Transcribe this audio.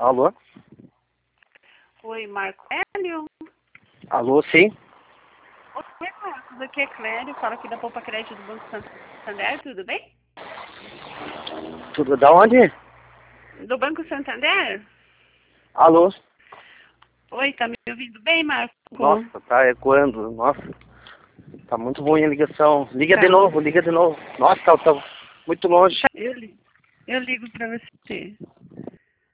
Alô? Oi, Marco Hélio? Alô, sim? Oi, Marcos, aqui é Clério, falo aqui da Poupa Crédito do Banco Santander, tudo bem? Tudo da onde? Do Banco Santander? Alô? Oi, tá me ouvindo bem, Marco? Nossa, tá ecoando. Nossa, tá muito ruim a ligação. Liga Tá. de novo, liga de novo. Nossa, tá muito longe. Eu ligo pra você.